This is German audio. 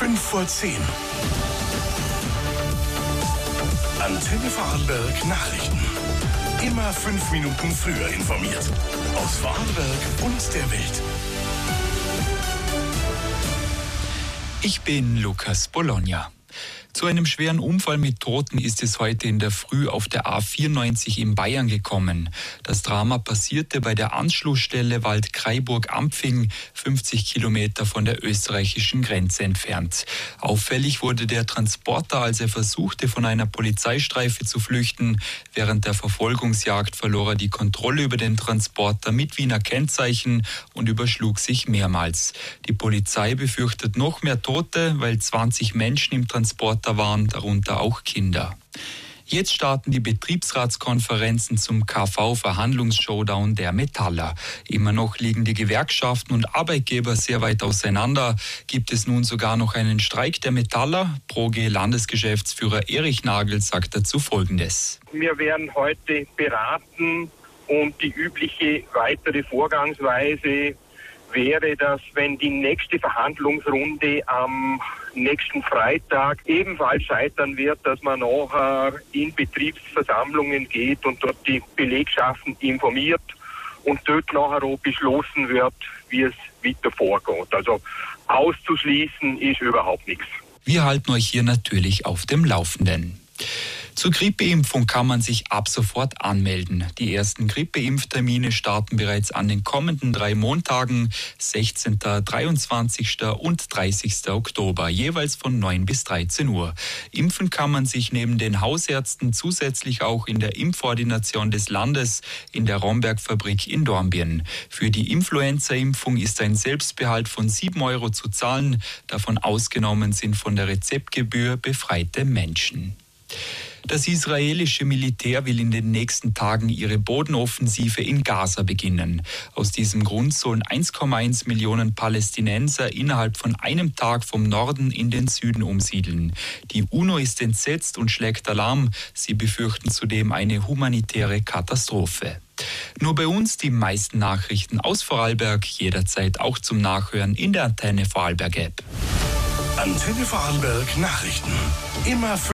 5:10. Antenne Vorarlberg Nachrichten. Immer 5 Minuten früher informiert. Aus Vorarlberg und der Welt. Ich bin Lukas Bologna. Zu einem schweren Unfall mit Toten ist es heute in der Früh auf der A94 in Bayern gekommen. Das Drama passierte bei der Anschlussstelle Waldkraiburg-Ampfing, 50 Kilometer von der österreichischen Grenze entfernt. Auffällig wurde der Transporter, als er versuchte, von einer Polizeistreife zu flüchten. Während der Verfolgungsjagd verlor er die Kontrolle über den Transporter mit Wiener Kennzeichen und überschlug sich mehrmals. Die Polizei befürchtet noch mehr Tote, weil 20 Menschen im Transporter waren, darunter auch Kinder. Jetzt starten die Betriebsratskonferenzen zum KV-Verhandlungsshowdown der Metaller. Immer noch liegen die Gewerkschaften und Arbeitgeber sehr weit auseinander. Gibt es nun sogar noch einen Streik der Metaller? ProG-Landesgeschäftsführer Erich Nagel sagt dazu Folgendes. Wir werden heute beraten und die übliche weitere Vorgangsweise wäre, dass wenn die nächste Verhandlungsrunde am nächsten Freitag ebenfalls scheitern wird, dass man nachher in Betriebsversammlungen geht und dort die Belegschaften informiert und dort nachher auch beschlossen wird, wie es weiter vorgeht. Also auszuschließen ist überhaupt nichts. Wir halten euch hier natürlich auf dem Laufenden. Zur Grippeimpfung kann man sich ab sofort anmelden. Die ersten Grippeimpftermine starten bereits an den kommenden 3 Montagen, 16., 23. und 30. Oktober, jeweils von 9 bis 13 Uhr. Impfen kann man sich neben den Hausärzten zusätzlich auch in der Impfordination des Landes in der Romberg-Fabrik in Dornbirn. Für die Influenza-Impfung ist ein Selbstbehalt von 7 € zu zahlen. Davon ausgenommen sind von der Rezeptgebühr befreite Menschen. Das israelische Militär will in den nächsten Tagen ihre Bodenoffensive in Gaza beginnen. Aus diesem Grund sollen 1,1 Millionen Palästinenser innerhalb von einem Tag vom Norden in den Süden umsiedeln. Die UNO ist entsetzt und schlägt Alarm. Sie befürchten zudem eine humanitäre Katastrophe. Nur bei uns die meisten Nachrichten aus Vorarlberg, jederzeit auch zum Nachhören in der Antenne Vorarlberg App. Antenne Vorarlberg Nachrichten. Immer